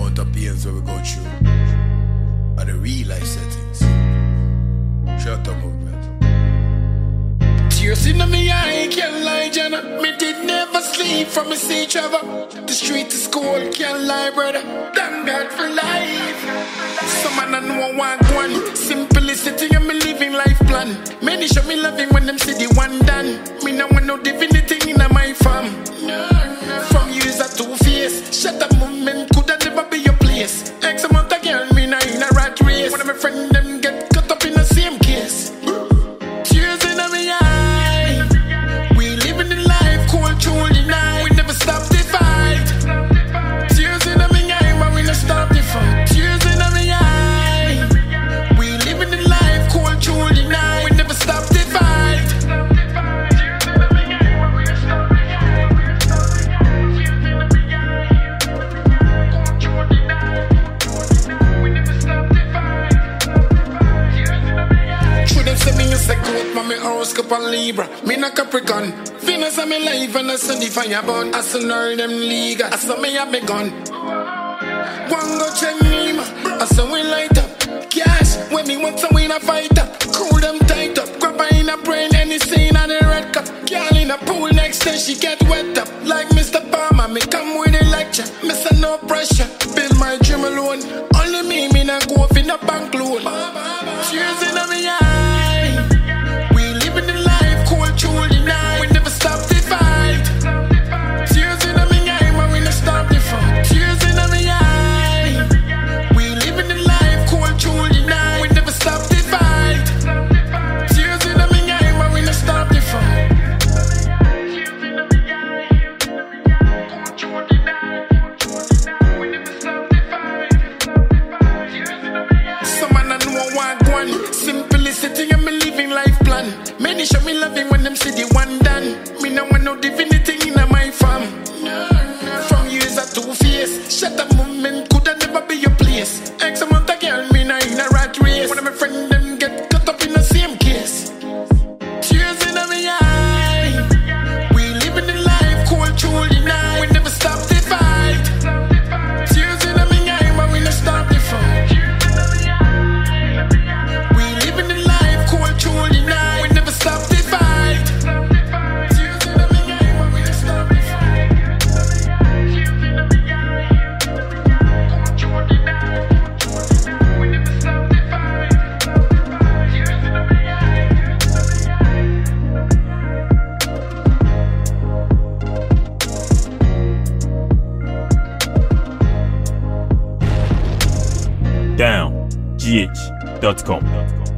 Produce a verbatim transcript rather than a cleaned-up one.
amount of pains that we go through are the real life settings. Shut up, movement. Tears in my eye, can't lie, Jenna. Me did never sleep from me see Trevor. The street is cold, can't lie, brother. Thank God for life. Some man I know want one. Simplicity and me living life plan. Many show me loving when them see the one done. Me no want no divinity in my farm. From years at two face. Shut up, movement coulda never be your place. X amount of girl, me not in a rat race. One of my friend them get cut up in the same case. Tears in my eye. We living the life cold through the night. We never stop the fight. Tears in my eye, but we never stop the fight. Tears in my eye. We living the life cold through the night. We never stop the fight. Me horoscope and Libra, me na Capricorn. Venus and me life and I saw the fire burn. I saw all them league, I saw me have me gun. One go check Nima, I saw we light up. Cash, when me want to win a fight up. Cool them tight up, grab her in a brain and it's in on the red cup. Girl in a pool next day she get wet up. Like Mister Palmer, me come with a lecture. Mister No pressure, build my dream alone. Only me, me na go off in a bank loan. Tears in my eye. Through the night, we never stop the fight. Tears in my eye, but we never stop the fight. Tears in my eye. We living the life cold through the night. We never stop the fight. Tears in my eye, but we never stop the fight. Some man I know want one. Simplicity and me living life plan. Many show me loving when them see the one done. Me no want no divinity in my farm. From years at two face. Shut up, movement coulda never be your place. X amount of girl, me not in a rat race. One of my friend them get cut up in the same case. Tears in my eye. We living the life cold through the night. We never stop the fight. Tears in my eye, but we never stop the fight. We living the life cold through the night. We never stop the fight. Tears in my eye, but we never stop the fight. Cold through the night. We never stop the fight. Tears in my down G H dot com